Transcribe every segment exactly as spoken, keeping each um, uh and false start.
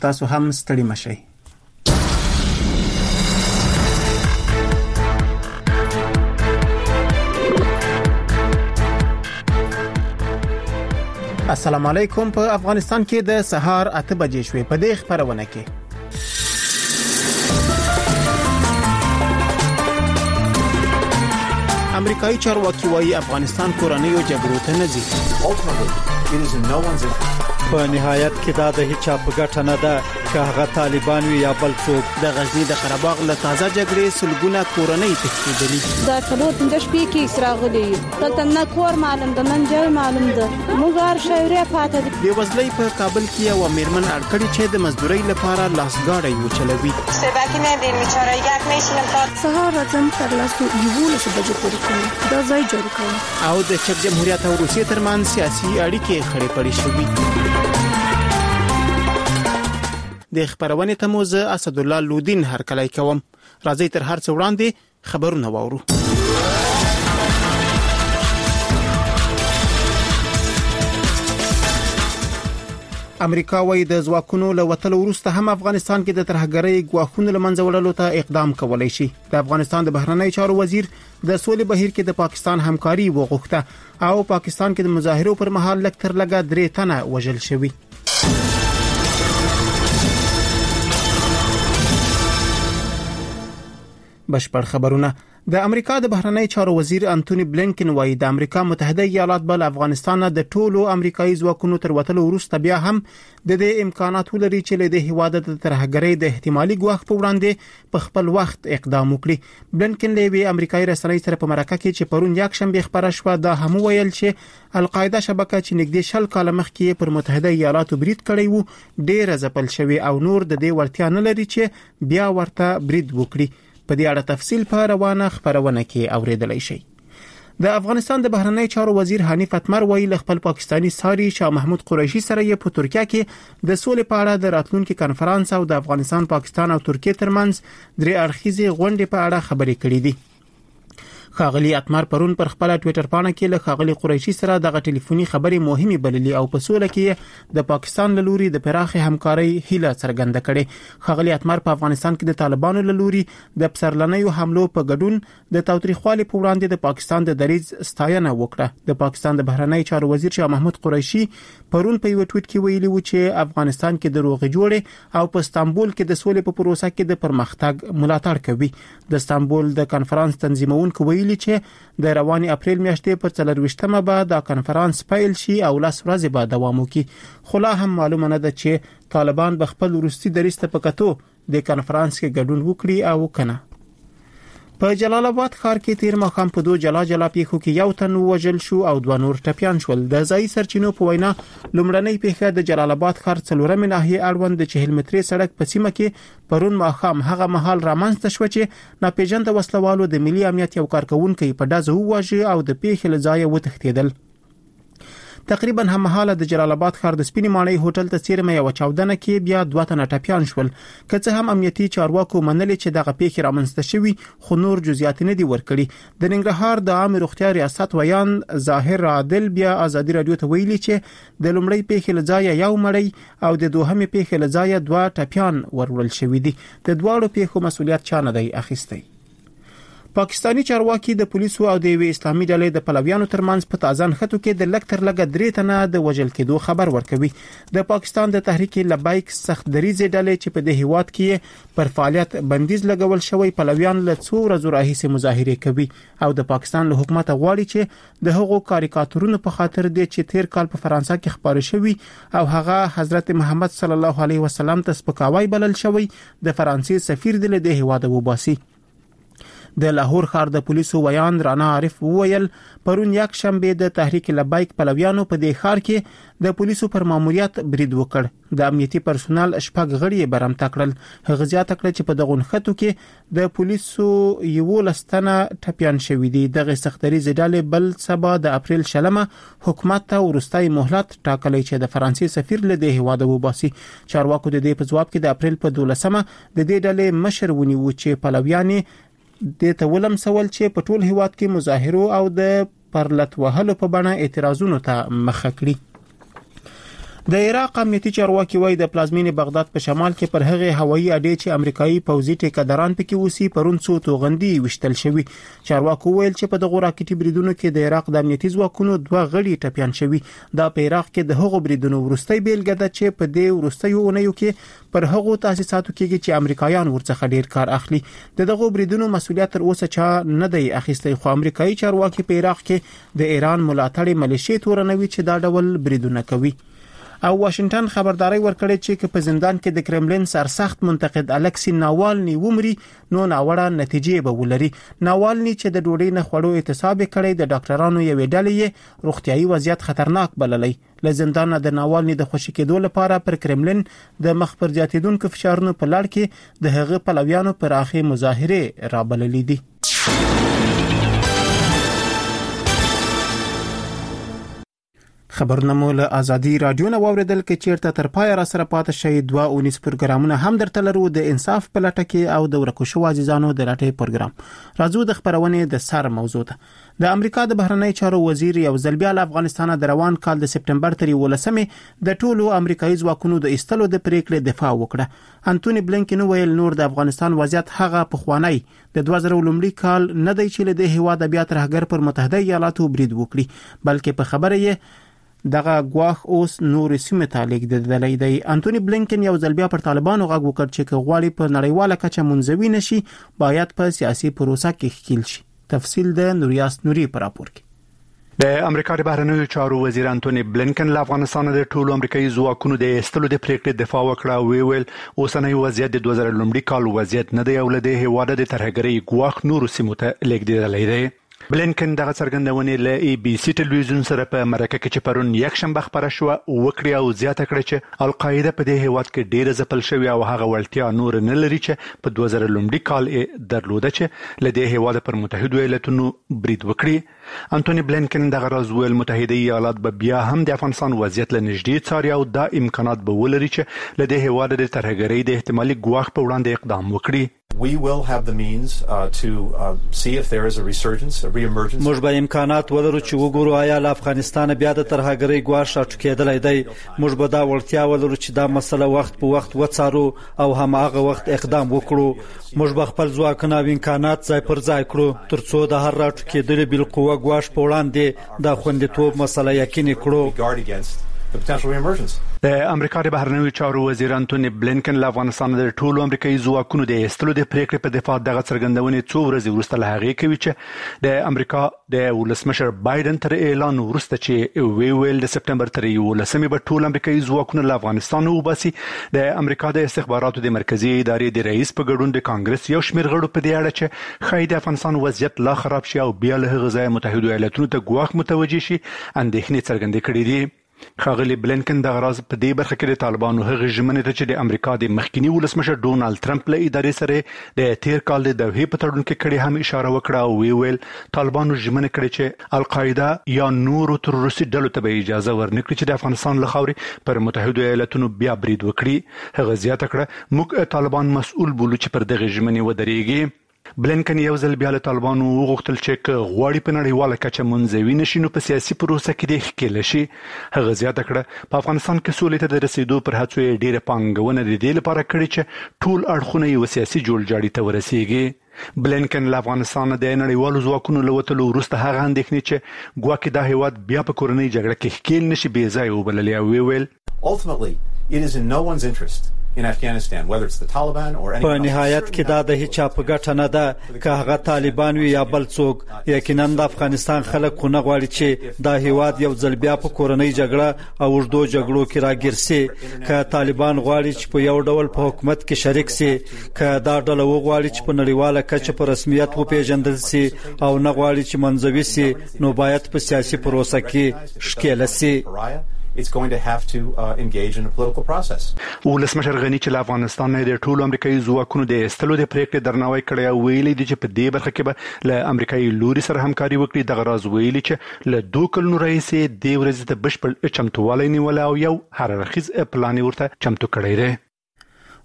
تاسو هم ستړي مشئ. السلام علیکم. په افغانستان کې د سهار اته بجې شوې. په دې خبرونه کې امریکایي چارواکي وايي افغانستان کورنیو جګړو ته نه ځي. په نهایت کې دا د هیڅ په ګټه نه ده چې هغه طالبان وي یا بل څوک. د غزنی د قرهباغ له تازه جګړې سلګونه کورنۍ تښتېدلي. دا ټول د شپې کې اسراغلي دلته نه کور معلوم ده من جای معلوم ده موږ شاعرې پاتې دي. د وزلۍ په کابل کې یو میرمن اړکړي چې د مزدورۍ لپاره لاسګاړی وچلوي. سباکې نه دې میچاره یک میشنم تا سهار راځم تر لاسو یوولس بجې پورې کوم دا ځای جوړ کوم. او د چک جمهوریت او روسیې ترمنځ سیاسي اړیکې خړې پړې شوې. د خبرونه ته مو زه اسد الله لودین هرکلی کوم. راځي تر هر څه وړاندې خبرونه واورو. امریکا وايي د ځواکونو له وټلو وروسته هم افغانستان کې د ترهګرۍ ګواښونو لمنځه وړلو ته اقدام کولای شي. د افغانستان د بهرنی چارو وزیر د سولې بهیر کې د پاکستان همکاري وغوښته او پاکستان کې د مظاهرو پر مهال لږ تر لږه درې تنه وژل شوي. بشپړ خبرونه. د امریکا د بهرنی چارو وزیر انټونی بلینکن وايي د امریکا متحده ایالات بل افغانستان د ټولو امریکایي ځواکونو تر وټلو وروسته بیا هم د دې امکانات ولري چې له دې هیواده د ترهګرۍ د احتمالي ګواښ په وړاندې په خپل وخت اقدام وکړي. بلینکن له وی امریکایي رسنۍ سره په مرکه کې چې پرون یک شنبه خبره شو دا هم ویل چې القاعده شبکه چې نږدې شل کال مخکې پر متحده ایالاتو برید کړی وو ډېر ځپل شوی او نور د دې ورتیا نه لري چې بیا ورته برید وکړي. په دې اړه تفصیل په روانه خبرونه کې اوریدلای شي. د افغانستان د بهرنی چارو وزیر حنیف اتمر ویلي له خپل پاکستانی ساري شاه محمود قریشي سره یې په ترکیه کې د سولې په اړه د راتلونکي کانفرنس او د افغانستان پاکستان او ترکیه ترمنځ درې اړخیزې غونډې په اړه خبرې کړې دي. خاغلی اتمر پرون پر خپل ټوئیټر پاڼه کې له خاغلی قریشي سره دغه ټلیفوني خبرې مهمه بللې او په سوله کې د پاکستان له لوري د پراخه همکارۍ هیله څرګنده کړې. خاغلی اتمر په افغانستان کې د طالبانو له لوري د پسرلنیو حملو په ګډون د تاوتریخوالي په وړاندې د پاکستان د دریځ ستاینه وکړه. د پاکستان د بهرنی چارو وزیر شاه محمود قریشي پرون په یو ټویټ کې ویلي و چې افغانستان کې د روغې جوړې او په استانبول کې د سولې په پروسه کې د پرمختګ ملاتړ کوي. د استانبول د کانفرنس تنظیمونکو ویلي چې د رواني اپریل میاشتې پر څلرويشتمه به دا کانفرنس پیل شي او لاس ورځې به دوام وکړي. خو لا هم معلومه نه ده چې طالبان به خپل وروستي دریځ ته پکاتو د کانفرنس کې ګډون وکړي او کنه. په جلال آباد ښار کې تیر ماښام په دوه جلا جلا پیښو کې یو تن وژل شو او دوه نور ټپيان شول. د ځای سرچینو په وینا لومړنۍ پیښه د جلال آباد ښار څلورمې ناحیه اړوند د چهل متري سړک په سیمه کې پرون ماښام هغه مهال رامنځته شو چې ناپېژانده وسلوالو د ملي امنیت یو کارکونکو په ډزو وواژه او د پیښې له ځایه وتښتیدل. تقریبا هم مهاله د جلال آباد ښار د سپینې ماڼۍ هوټل ته څیرمه یو چاودنه کې بیا دوه تنه ټپيان شول. که څه هم امنیتي چارواکو منلي چې دغه پیښه رامنځته شوې خو نور جزئیات نه دي ورکړي. د ننګرهار د عام روغتیا ریاست ویان ظاهر عادل بیا ازادي رادیو ته ویلي چې د لومړی پیښې لځای یو مړی او د دوهمې پیښې لځای دوه ټپيان ورول شوې دي. د دواړو پیښو مسؤلیت چا نه دی اخیستی. پاکستانی چارواکي د پولیسو او د اسلامي ډلې د پلویانو ترمنځ په تازان خطو کې د لکټر لګ درې تنه د وژل کېدو خبر ورکوي. د پاکستان د تحریک لبیک سخت دریځ ډلې چې په د هیواد کې پر فعالیت بندیز لګول شوی پلویان له څو ورځې راهیسې مظاهره کوي او د پاکستان له حکومت غواړي چې د هغو کاریکاتورونو په خاطر د چې تیر کال په فرانسه کې خبرې شوی او هغه حضرت محمد صلی الله علیه وسلم ته سپکاوی بلل شوی د فرانسې سفیر د له هیواد وباسي. د لاهور ښار د پولیسو ویان رانا عارف وویل پرون یک شنبه د تحریک لبیک پلویانو په دې ښار کې د پولیسو پر ماموریت برید وکړ. د امنیتي پرسونل شپږ غړي برم تکړل. هغه زیاته کړ چې په دغه خطو کې د پولیسو یو لستنه ټپيان شوې دي. دغه سختري زډاله بل سبا د اپریل شلمه حکومت ته ورستای مهلت ټاکلې چې د فرانسې سفیر له دې هواده وباسي. چارواکو د دې په جواب کې د اپریل په دولسمه د دې ډلې مشر ونیو چې پلویان د تولم سوال چې په ټول هیواد کې مظاهرو او د پرلت وهلو په بڼه اعتراضونو ته مخه کړی. د عراق امنیتي چارواکي وایي د پلازمینې بغداد په شمال کې پر هغه هوایي اډې چې امریکایي پوځي ټیکداران پکې وسی پرون څو توغندي وشتل شوی. چارواکو ویل چې په دغه راکټي بریدونو کې د عراق د امنیتي ځواکونو دوه غړي ټپيان شوي. دا په عراق کې د هغو بریدونو ورستۍ بیلګه ده چې په دې ورستیو اونیو کې پر هغو تاسیساتو کې چې امریکایان ورڅخه ډیر کار اخلي. دغه بریدونو مسولیت تر اوسه چا نه دی اخیستی، خو امریکایي چارواکي په عراق کې د ایران ملاتړ ملیشې تورنوي چې دا ډول بریدونه کوي. او واشنگټن خبرداري ورکړې چې په زندان کې د کرملین سرسخت منتقد الکسی ناوالني ومري نو ناوړه نتیجې به ولري. ناوالني چې د ډوډۍ نه خوړو اعتصاب کړی د ډاکټرانو یوې ډلې روغتيایي وضعیت خطرناک بللی. له زندان د ناوالني د خوشی کېدو لپاره پر کرملین د مخ پر زیاتیدونکو فشارونو په لړ کې د هغه پلویانو پر اخی مظاهره را بللې دي. خبرونه مول ازادي رادیو نو اوریدل کې چیرته تر پای را سره پاتې شي. دوه اونیس پروګرامونه هم درته لرو د انصاف په لټه کې او د ورکو شو عزیزانو د لټې پروګرام. راځو د خبرونه د سر موضوع ته. د امریکا د بهرنی چارو وزیر یو ځل بیا له افغانستان د روان کال د سپټمبر تر یولسمې د ټولو امریکایي ځواکونو د ایستلو د پریکړې دفاع وکړه. انټونی بلینکن ویل نور د افغانستان وضعیت هغه په خوانی د دوه زره لومړي کال نه دی چې له هیواد بیا ترهګر پر متحده ایالاتو برید وکړي، بلکې په خبره یې دغه غواخ اوس نور سیمه تعلق د دلای دی. انټونی بلینکن یو ځل بیا پر طالبانو غږ وکړ چې غواړي په نړیواله کچه منځوي نشي باید په سیاسي پروسه کې ښکیل شي. تفصیل د نوریاس نوري پر راپور کې. د امریکا د بهرنیو چارو وزیر انټونی بلینکن له افغانستان د ټولو امریکایي ځواکونو د ایستلو د پریکړې دفاع وکړه او ویل اوسنۍ وضعیت د دوه زره لومړي کال وضعیت نه دی او له دې هیواده د ترهګرۍ غواخ نور سیمه ته لیږدېدلی دی. بلینکن دغه څرګندونه له ای بي سي ټلویزیون سره په مرکه کې چې پرون یک شنبه خبره شو وکړي او زیاته کړې چې القاعده په دې هیواد کې ډېر ځپل شوی او هغه ولټیا نور نه لري چې په دوه زره لومړي کال درلوده چې له دې هیواد پر متحده ایالاتونو برید وکړي. انټونی بلینکن دغه راز ویل متحده ایالات به بیا هم د افغانستان وضعیت له نږدې څاري او دا امکانات به ولري چې له دې هیواد د ترهګرۍ د احتمالي ګواښ په وړاندې اقدام وکړي. We will have the means uh, to uh, see if there is a resurgence, a re-emergence. موږ به امکانات ولرو چې وګورو آیا له افغانستان بیا د ترهګرۍ ګواښ راټوکېدلی دی. موږ به دا وړتیا ولرو چې دا مسله وخت په وخت وڅارو او هماغه وخت اقدام وکړو. موږ به خپل ځواکونه او امکانات ځای پر ځای کړو ترڅو د هر راټوکېدلي بالقوه ګواښ په وړاندې د خوندیتوب مسله یقیني کړو. د امریکا د بهرنیو چارو وزیر انټونی بلینکن له افغانستان د ټولو امریکایي ځواکونو د ایستلو د پریکړې په دفاع دغه څرګندونه څو ورځې وروسته له هغې کوي چې د امریکا د ولسمشر بایدن تر اعلان وروسته چې وی ویل د سپټمبر تر یولسمې به ټول امریکایي ځواکونه له افغانستان وباسي. د امریکا د استخباراتو د مرکزی ادارې د رئیس په ګډون د کانګرس یو شمېر غړو په دې اړه چې ښایي د افغانستان وضعیت لا خراب شي او بیا له هغه ځایه متحده ایالاتونو ته ګواښ متوجه شي اندېښنې څرګندې کړې دي. خاغلی بلینکن دغه راز په دې برخه کې د طالبانو هغه ژمنې ته چې د امریکا د مخکنی ولسمشر ډونالد ټرمپ له ادارې سره د تیر کال د دوحې په تړون کې کړي هم اشاره وکړه او وی ویل طالبانو ژمنه کړې چې القاعده یا نور تروریستي ډلو ته به اجازه ورنکړي چې د افغانستان له خاورې پر متحده ایالاتونو بیا برید وکړي. هغه زیاته کړه موږ طالبان مسؤل بولو چې پر دغه ژمنې ودرېږي. بلینکن یو ځل بیا له طالبانو وغوښتل چې که غواړي په نړیواله کچه منځوي نشي نو په سیاسي پروسه کې د ښکېل شي. هغه زیاته کړه په افغانستان کې سولې ته د رسیدو پر هڅو یې ډېره پانګونه د دې لپاره کړې چې ټول اړخونه یو سیاسي جوړجاړي ته ورسیږي. بلینکن له افغانستان د نړیوالو ځواکونو له وتلو وروسته هغه اندېښنې چې ګواکې دا هیواد بیا په کورنۍ جګړه کې ښکېل نشي بې ځایه وبللې او وی ویل Ultimately, it is in no one's interest in Afghanistan, whether it's the Taliban or anyone. په نهایت کې دا د هیڅ په ګټه نه ده که هغه طالبان وي یا بل څوک. یقینا د افغانستان خلک خو نه غواړي چې دا هیواد یو ځل بیا په کورنۍ جګړه او اوږدو جګړو کې راګیر سي. که طالبان غواړي چې په یو ډول په حکومت کې شریک سي، که دا ډله وغواړي چې په نړیواله کچه په رسمیت وپیژندل سي او نه غواړي چې منځوي سي، نو باید په سیاسي پروسه کې ښکېل سي. It's going to have to uh, engage in a political process. ولسمشر غنی چې افغانستان نه د ټولو امریکایي ځواکونو د ایستلو د پریکړې درناوی کړی او ویلي دي چې په دې برخه کې به له امریکایي لوري سره همکاري وکړي. دغه راز ویلي چې له دوه کلونو راهیسې دې ورځې ته بشپړ چمتووالی نیولی او یو هر اړخیز پلان ورته چمتو کړی دی.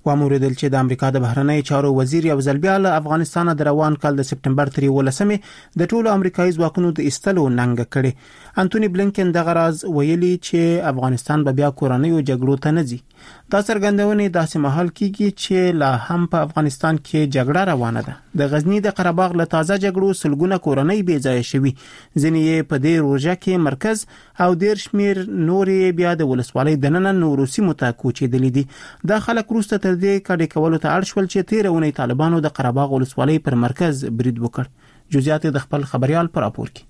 واموریدل چې د امریکا د بهرنی چارو وزیر یو ځل بیا له افغانستان د روان کال د سپټمبر تر یولسمې د ټولو امریکایي ځواکونو د ایستلو ننګ کړي. انټونی بلینکن دغه راز ویلي چې افغانستان به بیا کورنیو جګړو ته نه ځي. دا څرګندونه داسې مهال کیږي چې لا هم په افغانستان کې جګړه روانه ده. د غزنی د قره باغ له تازه جګړو سلګونه کورنۍ بې ځای شوي، ځینې یې په دې روژه کې مرکز او ډېر شمېر نورې بیا د ولسوالۍ دننه نورو سیمو ته کوچېدلي دي. دا خلک وروسته تر دې کډې کولو ته اړ شول چې تېره اونۍ طالبانو د قره باغ ولسوالۍ پر مرکز برید وکړ. جزئیات د خپل خبريال پر راپور کې.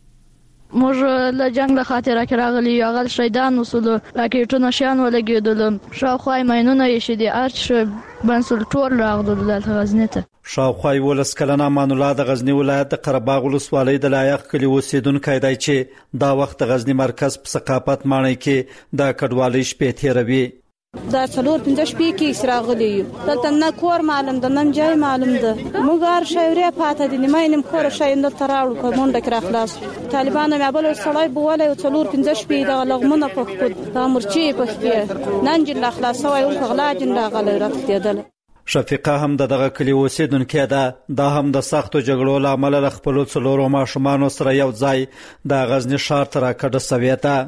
موږ له جنگ له خاطر راغلي یو غل شیدان وسلو راکېټونه شان ولګېدل، شاوخوا ماینونه یې شدي ارچ بنسل ټول راغلل د غزنی ته. شاوخوا ولس کلنه امان الله د غزنی ولایت د قره باغ ولسوالۍ د لایق کلی اوسیدونکو دی چې دا وخت غزنی مرکز په ثقافت معنی کې د کډوالۍ شپې تیروي. دا څلور پنځه شپې کې اسراغلی دلته نه کور معلوم ده نه جای معلوم ده. موږ هر شاوري پاته دي نیمه نیم کور شایند تراړو په مونډه کې راخلاص. طالبانو مې بل سړی بوله څلور پنځه شپې د لغمنه په خود د مرچی په کې نن جن خلاص وای او غلا جن راغلی راکېدل. شفیقه هم دغه کلی اوسیدونکې ده. دا هم د سختو جګړو لامل له خپل څلورو ماشومان سره یو ځای د غزنی ښار ته راکړه سوی ده.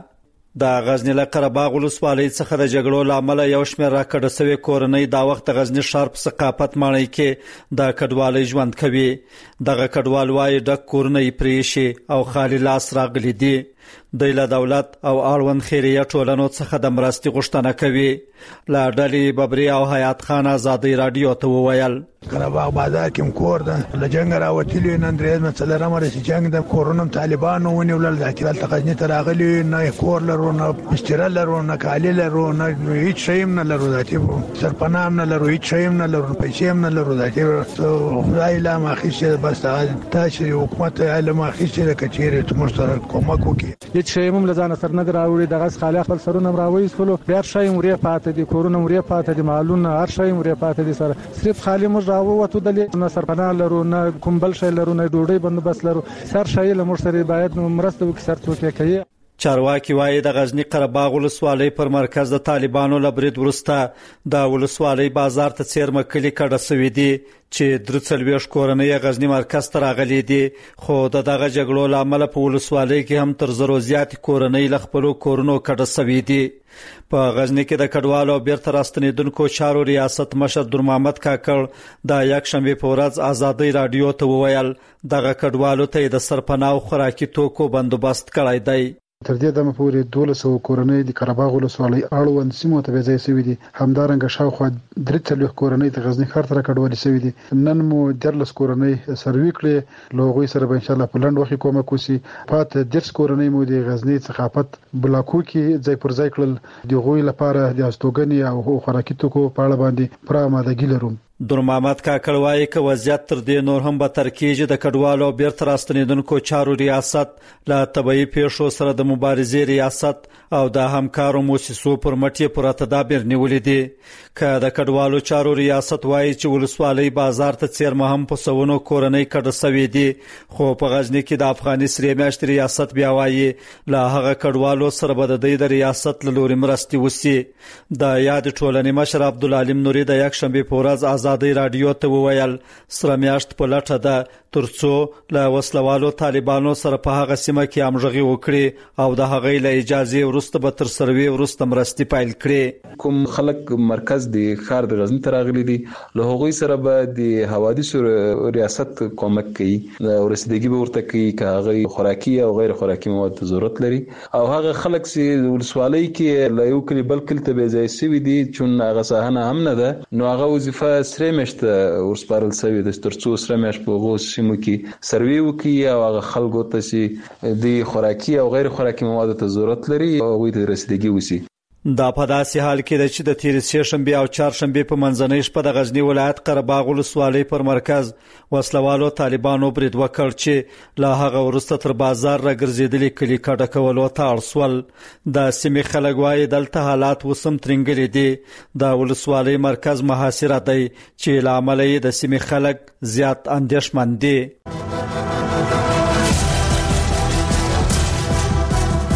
د غزنی له قره باغ ولسوالۍ څخه د جګړو لامل یو شمېر راکړه سوی کورنۍ دا وخت د غزنی ښار په ثقافت معنی کې د کډوالۍ ژوند کوي. دغه کډوال وايي ډک کورنۍ پریشي او خالي لاس راغلي دي. د له دولت او اړوند خیریه ټولنو څخه د مرستې غوښتنه کوي. لا ډلې ببري او حیات خان آزادۍ رادیو ته وویل قره باغ بازار کې کور ده له جنگ راوتلی نن درې مثلا رمره چې جنگ د کورونم طالبانو ونیول د اعتراض تقاضنی ته راغلي نه کور لرو نه استرال لرو نه کالی لرو نه هیڅ شی نه لرو داتې سرپنام نه لرو هیڅ شی نه لرو پیسې نه لرو داتې خدای لا ماخیشه بس تاسو حکومت علم ماخیشه کچېره ته مستر کومک وکي هیڅ شی هم لزان سر نه راوړي دغه خالق خپل سرونه راوي سولو بیا شی مورې پاتې دي کورونه مورې پاتې دي مالونه هر شی مورې پاتې دي سره صرف خالی مر راو وته د نه سرپناه لرو نه کوم بل شی لرو نه ډوډۍ بندوبست لرو سر شی له مر سره باید مرسته وکړي سر څوک کوي. چارواکي وايي د غزنی قره باغ ولسوالۍ پر مرکز د طالبانو لبرید ورسته د ولسوالۍ بازار ته څیرمه کلی کډه سوي دي چې درڅلويش کورنۍ غزنی مرکز ته راغلي دي. خو د دغه جګړو لامل په ولسوالۍ کې هم تر زرو زیات کورنۍ ل خپل کورونو کډه سوي دي. په غزنی کې د کډوالو بیرته راستنیدونکو چارو ریاست مشر در محمد کاکړ د یک شنبه په ورځ آزادۍ رادیو ته وویل دغه کډوالو ته د سرپناه خوراکي توکو بندوبست کړی دی. تر دې دمه پورې دولس سوه کورنۍ د قره باغ ولسوالۍ اړوند سیمو ته ځای شوي دي. همدارنګه شاوخوا درې څلوېښت کورنۍ د غزنی ښار ته راکډوالې شوي دي. نن مو دیارلس کورنۍ سروي کړې له هغوی سره به انشاءالله په لنډ وخت کومک وشي. پاتې دېرش کورنۍ مو د غزنی ثقافت بلاکو کې ځای پر ځای کړل. د هغوی لپاره د استوګنې او خوراکي توکو په اړه باندې پوره آمادګي لرو. در محمد کاکړ وايي که وضعیت تر دې نور هم بدتر کیږي د کډوالو بیرته راستنیدونکو چارو ریاست له طبيعي پیښو سره د مبارزې ریاست او د همکارو موسسو پر مټ پر تدابیر نیولې دي. که د کډوالو چارو ریاست وايي چې ولسوالۍ بازار ته څیرمه هم په سونو کورنۍ کډه سوي دي. خو په غزنی کې د افغاني سری میاشت ریاست بیا وايي له هغه کډوالو سره به د ریاست له لوري مرستې وسی. د یاد ټولنې مشر عبدالعلیم نوري د یک شنبه په ورځ آزادۍ رادیو ته وویل سره میاشت په لټه ده ترڅو له وسلوالو طالبانو سره په هغه سیمه کې امرغي وکړي او د هغې له اجازه ورسته به تر سروي ورسته مرستې پیل کړي. کوم خلک مرکز د ښار د غزنی ته راغلي دي له هغوی سره به د حوادث ریاست کومک کوي او رسیدګي به ورته کوي که هغه خوراکي او غیر خوراکي مواد ضرورت لري. او هغه خلک چې ولسوالۍ کې له یو کلی بل کلی ته به ځای شوي دي چون هغه ساحه هم نه ده نو هغه وظیفه سره مشته ورسپارل شوی د ترڅو سره مش په غوس سیمو کې سروي وکي او هغه خلکو ته چې د خوراکي او غیر خوراکي موادو ته ضرورت لري او غوي ته رسیدګي وسی. دا په داسې حال کې ده چې د تیر سې شنبه او چهار شنبه په منځنۍ شپه د غزنی ولایت قره باغ ولسوالۍ پر مرکز وسلوالو طالبانو برید وکړ چې له هغه وروسته تر بازار راګرځېدلي کلي کډه کولو ته اړ شول. د سیمې خلک وایي دلته حالات وسم ترنګلي دي. د ولسوالۍ مرکز محاصره دی چې له امله یې د سیمې خلک زیات اندېښمن دي.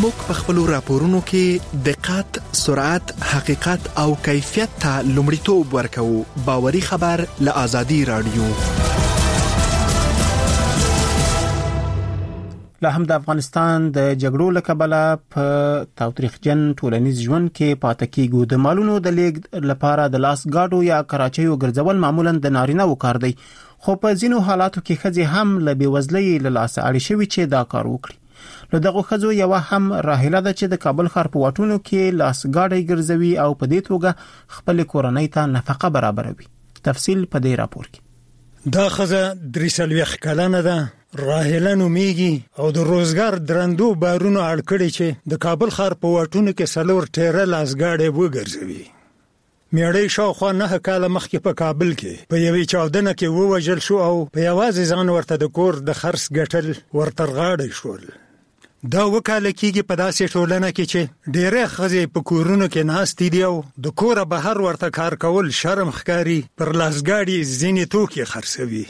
موږ په خپل راپورونو کې دقت، سرعت، حقیقت او کیفیت ته لومړیتوب ورکوو. باوري خبر له آزادي رادیو. لا هم د افغانستان د جګړو له کبله په تاوتریخجن ټولنیز ژوند کې پاتې کیږي. د مالونو د لیږد لپاره د لاس گاډو یا کراچیو ګرځول معمولا د نارینه و کار دی، خو په ځینو حالاتو کې ښځې هم له بېوزلۍ له لاسه اړې شوي چې دا کار وکړي. نو دغه ښځو یوه هم راهیله ده چې د کابل ښار په واټونو کې لاس ګاډی ګرځوي او په دې توګه خپل کورنۍ ته نفقه برابروي. تفصیل په دې راپور کې. دا ښځه درې څلوېښت کلنه ده، راهیله نومیږي او د روزګار درندو بارونو اړ کړي چې د کابل ښار په واټونو کې څلور ټیره لاس ګاډی وګرځوي. میړی شاوخوا نه کاله مخکې په کابل کې په یوې چاودنه کې ووژل شو او په یوازې ځان ورته د کور د خرڅ ګټل ورته غاړه شول. دا وکاله کېږي په داسې ټولنه کې چې ډېرې ښځې په کورونو کې ناستې دي او د کوره بهر ورته کار کول شرم ښکاري، پر لاس ګاډي ځینې توکي خرڅوي.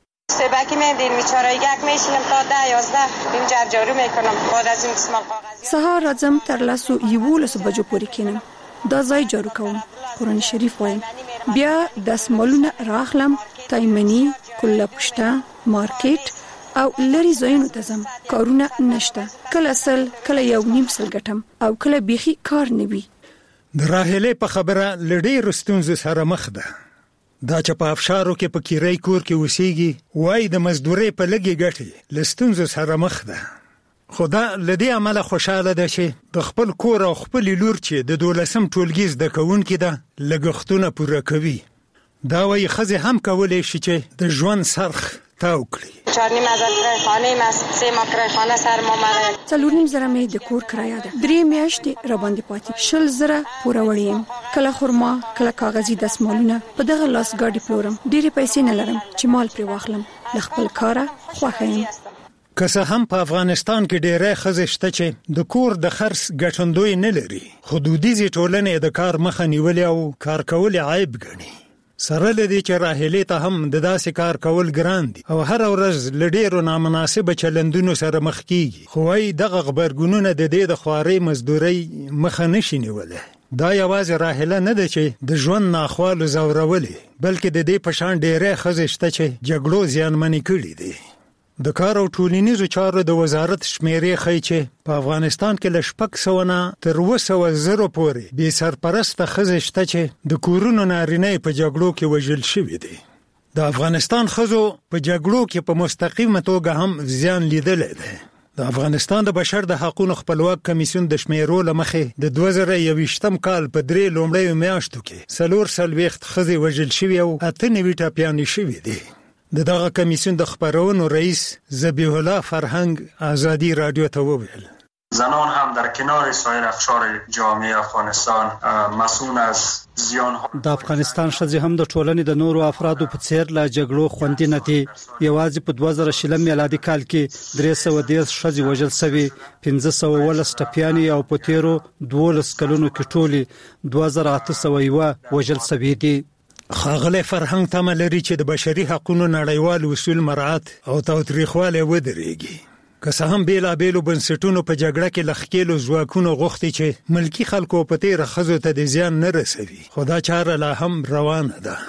سبکی من دین میچاره یک میشینم تا ده یازده این جرجارو میکنم. بعد از این دستمال کاغذی سهار راځم تر لاسو یولسو بجو پورې کینم، دا ځای جارو کوم، قرآن شریف وایم، بیا دستمالونه راخلم، تایمنی، کله پشته، مارکیټ او لری ځایونو ته ځم. کارونه نشته، کله سل کله یو نیم سل ګټم او کله بیخي کار نه وي. د راهیلې په خبره لډې رستونز سره مخ ده. دا چې په افشارو کې په کیرای کور کې وسیږي، وای د مزدوري په لګي ګټي لستونز سره مخ ده. خدا لدی عمله خوشاله ده چې د خپل کور او خپل لور چې د دولسم ټولګي زده کوونکې ده لګښتونه پوره کوي. دا وایي ښځې هم کولی شي چې د ژوند سرخ تاو کړي. چهار نیم هزار کرایه خانه یم است، سه ماه کرایه خانه سر ما مره، څلور نیم زره مې د کور کرایه ده، درې میاشتې را باندې پاتې، شل زره پوره وړی یم. کله خرما کله کاغذي دستمالونه په دغه لاس ګاډي پلورم. ډېرې پیسې نه لرم چې مال پرې واخلم، له خپل کاره خوښه یم. که څه هم په افغانستان کې ډېرې ښځې شته چې د کور د خرڅ ګټندوی نه لري، خو دودیزې ټولنې د کار مخه نیولې او کار کول عیب ګڼي. سره له دې چې راهیلې ته هم د داسې کار کول ګران دي او هر ورځ له ډېرو نامناسبه چلندونو سره مخ کیږي، خو وايي دغه غبرګونونه د دې د خوارۍ مزدورۍ مخه نشي نیولی. دا یوازې راهیله نه ده چې د ژوند ناخوالو ځورولې، بلکې د دې په شان ډېرې ښځې شته چې جګړو زیانمنې کړي دي. د کار او ټولنیزو چارو د وزارت شمیرې ښیي چې په افغانستان کې له شپږ سوه نه تر اوه سوه زرو پورې بې سرپرسته ښځې شته چې د کورونو نارینه په جګړو کې وژل شوي دي. د افغانستان ښځو په جګړو کې په مستقیمه توګه هم زیان لیدلی دی. د افغانستان د بشر د حقوقو خپلواک کمیسیون د شمیرو له مخې د دوه زره یوویشتم کال په درې لومړیو میاشتو کې څلور څلوېښت ښځې وژل شوي او اته نوي ټپیانې شوي دي. د دغه کمیسیون د خبرونو رئیس ذبیح الله فرهنګ آزادی رادیو ته وویل: زنان هم در کنار سایر اقشار جامعه افغانستان مسئول از زیان د افغانستان ښځې هم د ټولنې د نورو افرادو په څیر له جګړو خوندي نه دي. یوازې په دوه زره شلم میلادي کال کې درې سوه دېرش ښځې وژل شوي، پنځه سوه اوولس ټپیانې او په تیرو دولس کلونو کې ټولې دوه زره اته سوه یوه وژل شوي دي. ښاغلی فرهنګ تمه لري چې د بشري حقوقو نړیوال اصول مراعات او تاوتریخوالی ودرېږي. که څه هم بېلابېلو بنسټونو په جګړه کې له ښکېلو ځواکونو غوښتي چې ملکي خلکو په تېره ښځو ته د زیان نه رسوي، خو دا چاره لا هم روانه ده.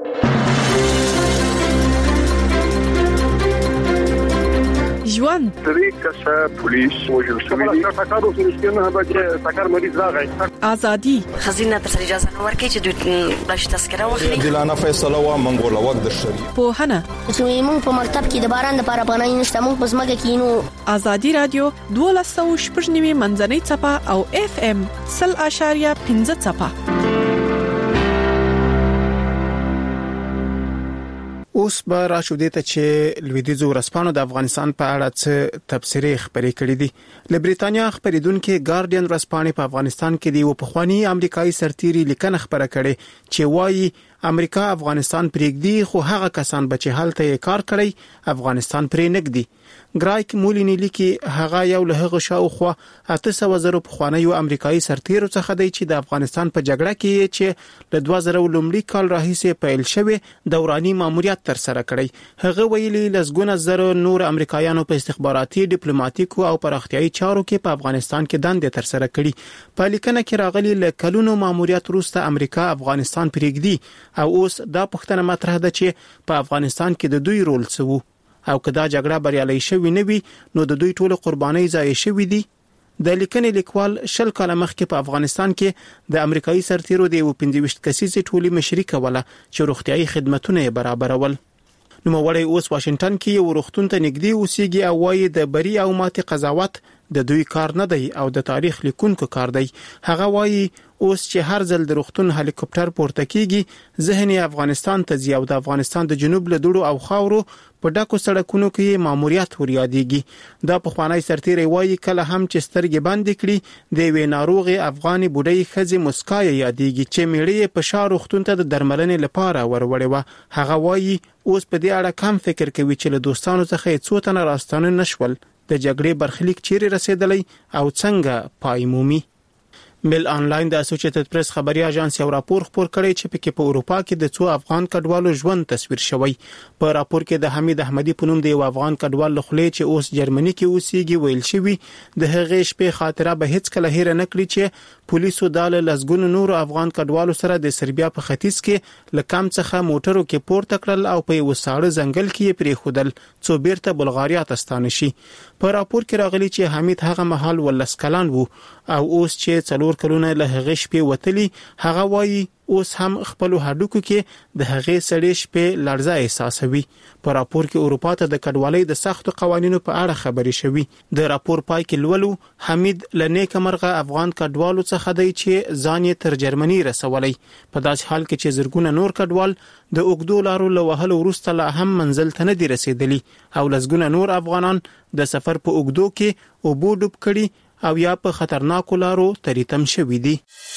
ژوند درې کسه پولیس وژل شوي دي. ټکر اوس نشته به ټکر مریض راغی. ازادي خزینه تر اجازه نه ورکړي چې دوی بلش تذکره واخلي. دلانه فیصله وا منګول وخت د شری په هنه چې موږ په مکتب کې د باران لپاره پناه نشته، موږ په ځمکه کې نو. ازادي رادیو دوه سوه شپږ نوي منځنۍ څپه او اف ام صفر اشاریه پنځه څپه. اوس به راشو دې ته چې لویدیځو ورځپاڼو د افغانستان په اړه څه تبصرې خبرې کړې دي. له بریتانیا خبرېدونکو ګارډین ورځپاڼې په افغانستان کې د یو پخوانی امریکایي سرتیري لیکنه خبره کړې چې وایي امریکا افغانستان پرېږدي خو هغه کسان به چې هلته کار کړی افغانستان پرې نګدي. ګرایک مولینی لیکي هغه یو له هغه شاوخوا اته سوه زره پخوانیو امریکایي سرتیرو څخه دی چې د افغانستان په جګړه کې چې له دوه زره لومړي کال راهیسې پیل شوی دوراني ماموریت تر سره کړی. هغه ویلي لسګونه زره نور امریکایانو په استخباراتي ډیپلوماټیکو او پراختیايي چارو کې په افغانستان کې دندې تر سره کړي. په لیکنه کې راغلي له کلونو ماموریت وروسته امریکا افغانستان پرېږدي او اوس دا پوښتنه مطرح ده چې په افغانستان کې د دوی رول څه وو او کدا جګړه بریالي شوی نه وي نو د دوی ټول قرباني ضایع شوې دي. د لیکنې لیکوال شل کاله مخکې په افغانستان کې د امریکایي سرتیرو د پنځه ویشت کسیزې ټولي مشري کوله چې روغتيایي خدماتونه برابرول. نو موړی اوس واشنگټن کې یو روغتون ته نږدې اوسېږي او وايي د بری او ماتې قضاوت د دوی کار نه دی او د تاریخ لیکونکو کار دی. هغه وايي اوس چې هر ځل د روغتون هلیکوپټر پورته کیږي ذهني افغانستان ته ځي او د افغانستان د جنوب له دوړو او خاورو په ډاکو سړکونو کې ماموریت وریادېږي. دا پخوانی سرتیری وايي کله هم چې سترګې بندې کړي د وی ناروغي افغاني بډای خزي مسکای یادېږي چې میړې په شاه روغتون ته د درملنې لپاره وروړې و. هغه وايي اوس په دې اړه کم فکر کوي چې له دوستانو څخه څو تنه راستانه نشول د جګړې برخلیک چیرې رسیدلی او څنګه پای مومي. مل انلاین د اسوسییټډ پریس خبري اژانس یو راپور خپور کړی چې پکې په اروپا کې د څو افغان کډوالو ژوند تصویر شوی. په راپور کې د حمید احمدي په نوم د یو افغان کډوال لخلې چې اوس جرمني کې اوسېږي ویل شوی د هغې شپې خاطره به هیڅ کله هیر نه کړی چې پولیسو د لسګونو نور افغان کډوالو سره د سربیا په ختیځ کې لکم څخه موټرو کې پورته کړل او په یو ساړه ځنګل کې پرې خودل څو بیرته بلغاریا ته ستانه شي. په راپور کې راغلي چې حمید هغه مهال ولس کلن وو او اوس چې څلور کلونه له هغې شپې وتلی. هغه وایي اوس هم خپل هډوکو کې د هغې سړې شپې لړزه احساسوي. په راپور کې اروپا ته د کډوالۍ د سختو قوانینو په اړه خبرې شوي. د راپور پای کې لولو حمید لنیک مرغه افغان کډوالو څخه دی چې ځان یې تر جرمني رسولای. په داسې حال کې چې زرګونه نور کډوال د اوګدو لارو له وهلو وروسته لا هم منزل ته نه دي رسیدلی او لسګونه نور افغانان د سفر په اوګدو کې اوبو ډوب کړي او یا په خطرناکو لارو تریتم شوي دي.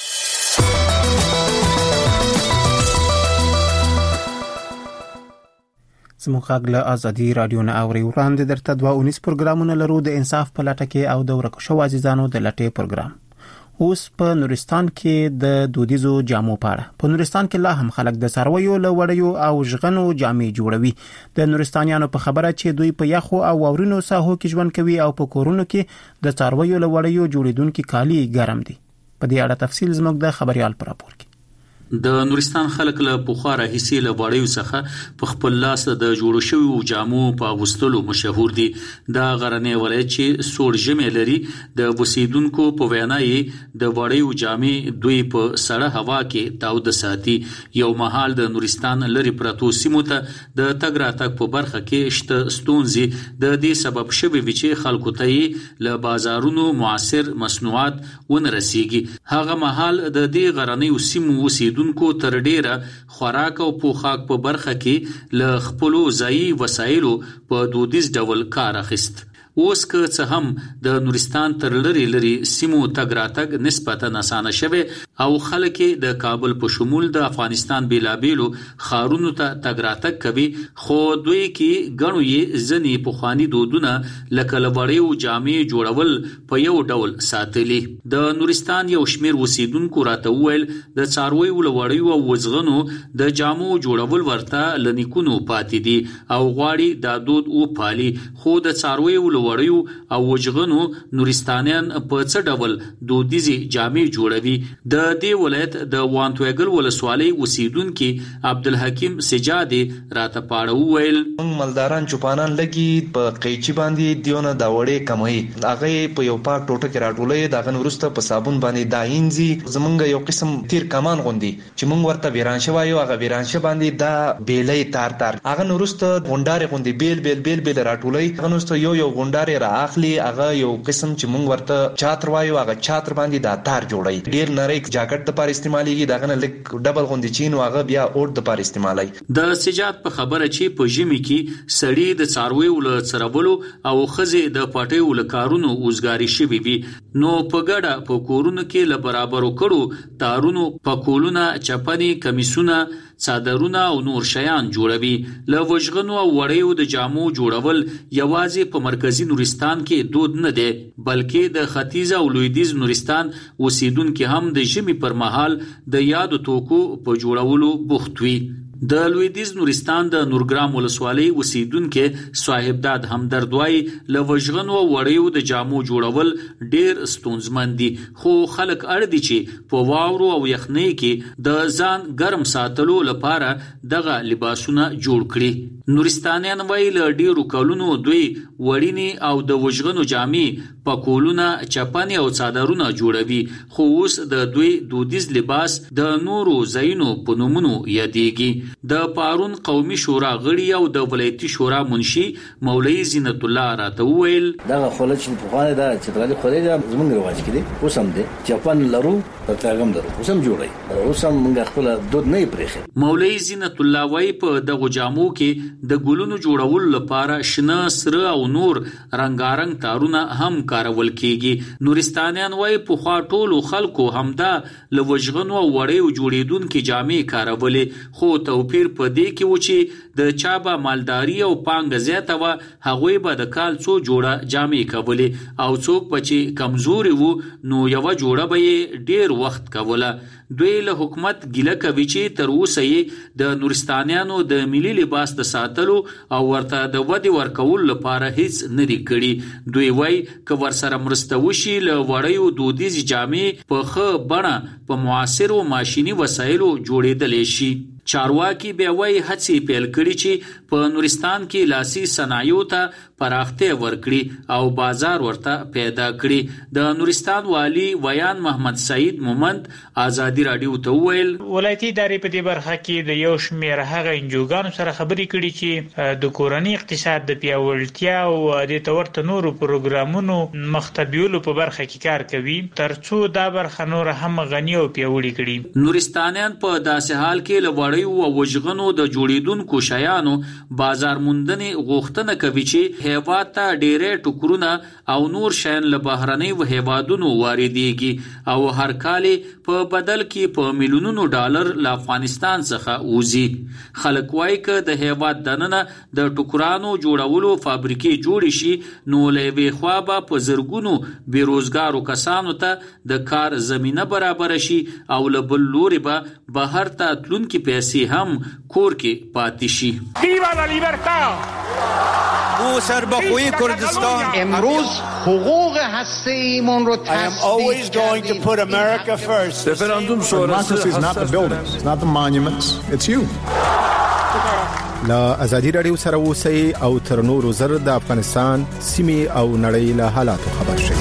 زموږ غږ له ازادي رادیو نه اوري. وړاندې درته دوه اونیس پروګرامونه لرو د انصاف په لټه کې او د ورکو شو عزیزانو د لټې پروګرام. اوس په نورستان کې د دودیزو جامو په اړه. په نورستان کې لا هم خلک د څارویو له وړیو او ژغنو جامې جوړوي. د نورستانیانو په خبره چې دوی په یخو او واورینو ساحو کې ژوند کوي او په کورونو کې د څارویو له وړیو جوړیدونکو کالي ګرم دي. په دې اړه تفصیل زموږ د خبريال پر راپور کې. د نورستان خلک له پوخاره حصے له وړیو څخه په خپل لاس د جوړو شویو جامو په اغوستلو مشهور دي. دا غرنې ولایت چې سوړ ژمي لري د وسیدونکو په وینا یې د وړیو جامې دوی په سړه هوا کې تاود ساتي. یو مهال د نورستان لري پرتو سیمو ته د تګ راتګ په برخه کې شته ستونزې د دې سبب شوي وي چې خلکو ته له بازارونو معاصر مصنوعات ونرسيږي. هغه مهال د دې غرنیو سیمو وسیدونکو دونکو تر ډیره خوراک او پوخاک په برخه کې له خپلو ځایي وسایلو په دودیز ډول کار اخیست. اوس که څه هم د نورستان تر لري لري سیمو تګ راتګ نسبتا اسانه شوه او خلک د کابل په شمول د افغانستان بیلابیلو خارونو ته تګ راتګ کوي، خو دوی کې غنو یې ځنی په خواني دودونه لکه لوړیو جامې جوړول په یو ډول ساتلي. د نورستان یو شمیر وسیدونکو راته ویل د څارویو لوړیو او وزغنو د جامو جوړول ورته لنیکونو پاتې دي او غواړي دا دود او پالي، خو د څارویو وړیو او وجغنو نورستانیان په څه ډول دودیزي جامې جوړوي. د دې ولایت د وانتوګل ولسوالۍ اوسیدونکو عبدالحکیم سجادي راته پاړو ویل موږ مالداران چوپانان لګي په قیچي باندې دیونه دا وړې کموي، هغه په یو پاک ټوټه کې راټولې داغه ورسته په صابون باندې داینځي. زمونږ یو قسم تیر کمان غوندي چې موږ ورته ویرانشه وایو، هغه ویرانشه باندې دا بیلې تار تار هغه ورسته غونډارې غوندي بیل بیل بیل بیل راټولې، هغه ورسته یو یو غونډارې را اخلي، هغه یو قسم چې موږ ورته چاتر وایو، هغه چاتر باندې دا تار جوړي. ډیر نری جاکټ د پاره استعماليږي، داغه نه لیک ډبل غوندي چین واغه بیا اوټ د پاره استعمالای. د سجاد په خبره چې په ژمي کې سړی د څارویو له څربلو او خزه د پټیو له کارونو اوسګاری شوی وي، نو په ګډه په کورونو کې له برابرو کړو تارونو پکولونه چپنی کمیسونه څادرونه او نور شیان جوړوي. له وژغنو او وړیو د جامو جوړول یوازې په مرکزی نورستان کې دود نه دی، بلکې د ختیځ او لویدیځ نورستان اوسیدونکو هم د ژمي پر مهال د یادو توکو په جوړولو بوخت وي. د لویدیځ نورستان د نورګرام ولسوالۍ اوسیدونکو صاحبداد همدرد وایي له وژغنو او وړیو د جامو جوړول ډیر ستونزمن دي، خو خلک اړ دي چې په واورو او یخنۍ کې د ځان ګرم ساتلو لپاره دغه لباسونه جوړ کړي. نورستانیان وایي له ډیرو کلونو دوی وړینې او د وژغنو جامې پکولونه، چپنې او څادرونه جوړوي، خو اوس د دوی دودیز لباس د نورو ځایونو په نومونو یادېږي. د پارون قومي شورا غړي او د ولایتي شورا منشي مولوي زینت الله راته وویل دا خلک چې په خانه دا چې دغه خلک زمونږ رواج کړي اوس هم دي چپن لرو ترګم درو اوس هم جوړي اوس هم موږ خپل دود نه پرېخي. مولوي زینت الله وایي په دغه جامو کې د ګلونو جوړول لپاره شنه، سره او نور رنگارنګ تارونه هم کارول کیږي. نورستانیان وایي په خوا ټولو خلکو همدا لوجغنو او وړیو جوړیدونکو جامې کارولې، خو توپیر په دې کې و چې د چا به مالداري او پانګه زیاته وه هغوی به د کال څو جوړه جامې کولې او څوک به چې کمزوري وو نو یوه جوړه به یې ډیر وخت کوله. دوی له حکومت ګیله کوي چې تر اوسه یې د نورستانیانو د ملي لباس د ساتلو او ورته د ودې ورکولو لپاره هیڅ نه دي کړي. دوی وایي که ورسره مرسته وشي له وړیو دودیزې جامې په ښه بڼه په معاصرو ماشیني وسایلو جوړېدلی شي. چارواکي بیا وایي هڅې پیل کړي چې په نورستان کې لاسي صنایعو ته پراختیا ورکړي او بازار ورته پیدا کړي. د نورستان والی ویان محمد سعید مومند آزادي رادیو ته وویل ولایتي ادارې په دې برخه کې د یو شمېر هغه انجوګانو سره خبرې کړي چې د کورنۍ اقتصاد د پیاوړتیا او د تورته نورو پروګرامونو مختبیولو په برخه کې کار کوي ترڅو دا برخه نور هم غني او پیاوړي کړي. نورستانیان په داسې حال کې لوړ او وژغنو د جوړیدونکو شیانو بازار موندنې غوښتنه کوي چې هیواد ته ډېرې ټوکرونه او نور شیان له بهرنیو هیوادونو واردېږي او هر کال په بدل کې په میلیونونو ډالر له افغانستان څخه وځي. خلک وایي که د هیواد دننه د ټوکرانو جوړولو فابریکې جوړې شي نو له یوې خوا به په زرګونو بېروزګارو کسانو ته د کار زمینه برابره شي او له بل لوري به بهر ته تلونکي پیسې هم کور کې پاتې شي. ویوا لا لیبرتا او سربخوی کردستان امروز حقوق هسته‌ایمون رو I am always going to put America first. Referendum sonrası is not the buildings, it's not the monuments, it's you. لا ازادي رادیو سره اوسئ او تر نورو زر د افغانستان سیمې او نړۍ له حالاتو خبر شئ.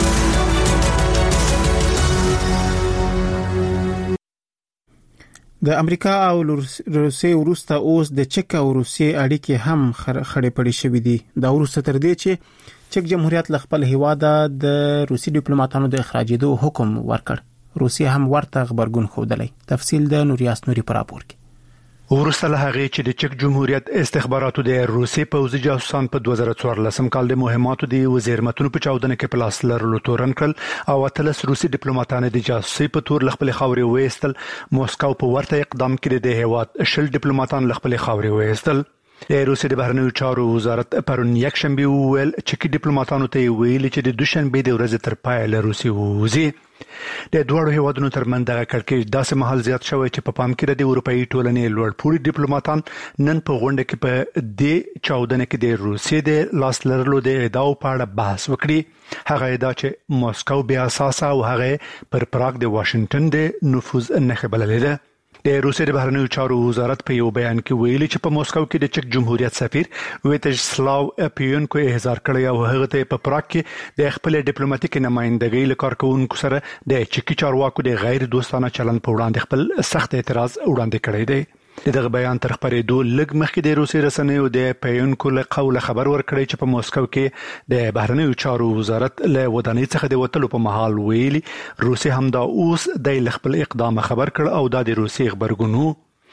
د امریکا او روسیې وروسته اوس د چک او روسیې اړیکې هم خړې پړې شوې دي. دا وروسته تر دې چې چک جمهوریت له خپل هیواد د روسي ډیپلوماټانو د اخراجېدو حکم ورکړ. روسیې هم ورته خبرګون ښودلی. تفصیل د نوریاس نوري پر راپور کې. ورسته له هغه چې د چک جمهوریت استخباراتو د روسي پوځي جاسوسان په دوه زره څوارلسم کال د مهماتو د وزیر متونو په چاودنه کې پلاس لرلو تورن کړل او اتلس روسي ډیپلوماټان د جاسوسي په تور خپل خاورې وېستل. موسکو په ورته اقدام کې د هیواد شل ډیپلوماټان خپل خاورې وېستل. د روسي د بهرنیو چارو وزارت پرون یک شنبه ویل چې ډیپلوماټانو ته ویل چې د دوشنبه د ورځې تر پای له روسي وځي. د دوړو هیوادونو ترمنځ دغه کړکېچ داسې مهال زیات شوی چې په پام کې د اروپאי ټولنې لوړپوړي ډیپلوماټان نن په غونډه کې په دې چاودنه کې د روسیې د لاس لرلو د ادعاو په اړه بحث وکړي. هغه ادعا چې موسکو بیا اساس او هغه پر پراګ د واشنگټن د نفوذ نه بللې ده. د روسیې د بهرنیو چارو وزارت په یو بیان کې ویلي چې په موسکو کې د چک جمهوریت سفیر ویتسلاو پیونکو احضار کړی او هغه ته په پراګ کې د خپل ډیپلوماټیک نمائندګۍ لپاره کارکونکو سره د چکی چارواکو د غیر دوستانه چلند په وړاندې خپل سخت اعتراض وړاندې کړی دی. دغه بیان تر خبرېدو لږ مخکې د روسي رسنیو د پیونکو له قوله خبر ورکړی چې په موسکو کې د بهرنیو چارو وزارت له ودانۍ څخه د وټلو په محل ویلي روسي هم دا اوس د خپل اقدام خبر کړ او دا د روسي خبرګونو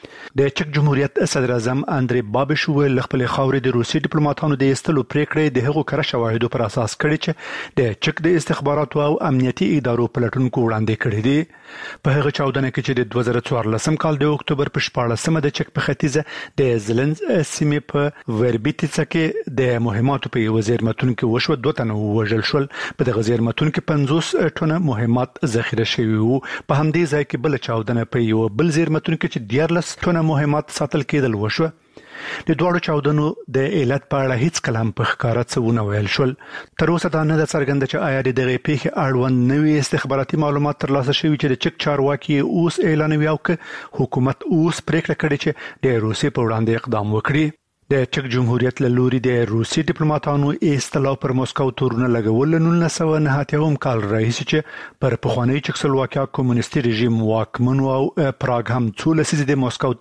د چک جمهوریت صدر اعظم اندري بابش ویل خپل خاورې د روسي ډیپلوماټانو د استلو پریکړې د هغو کره شواهدو پر اساس کړي چې د چک د استخباراتو او امنیتي ادارو پلټونکو وړاندې کړي دي په هغه چاودنه کې چې د دوه زره څوارلسم کال د اکتوبر په شپاړلسمه د چک په ختیځه د زلنز سیمې په وربیټیڅه کې د مهماتو په وزیر متون کې وشو دوه تنه وژل شول په دغه وزیر متون کې پنځوس ټنه مهمات ذخیره شوي وو په همدې ځای کې بل چاودنه په یو بل وزیر متون کې چې دیارلس ټنه مهمات ساتل کېدل وشو د دوړو چاودنو د علت په اړه هیڅ کلام په ښکارا څونه ویل شول تر اوسه دا نه د څرګنده چې آیا د دغه پیښې اړوند نوي استخباراتي معلومات ترلاسه شوي چې د چک چارواکي اوس اعلانوي او حکومت اوس پریکړه کړې چې د روسي په وړاندې اقدام وکړي د چک جمهوریت له لوري د روسي ډیپلوماټانو ایستلو پر مسکو تورونه لګول نن نولس سوه نهه اتیا کال راهیسې چې پر پخوانی چکسلواکیا کمونیستي رژیم واکمن او پراګ هم څو لسیزې د مسکو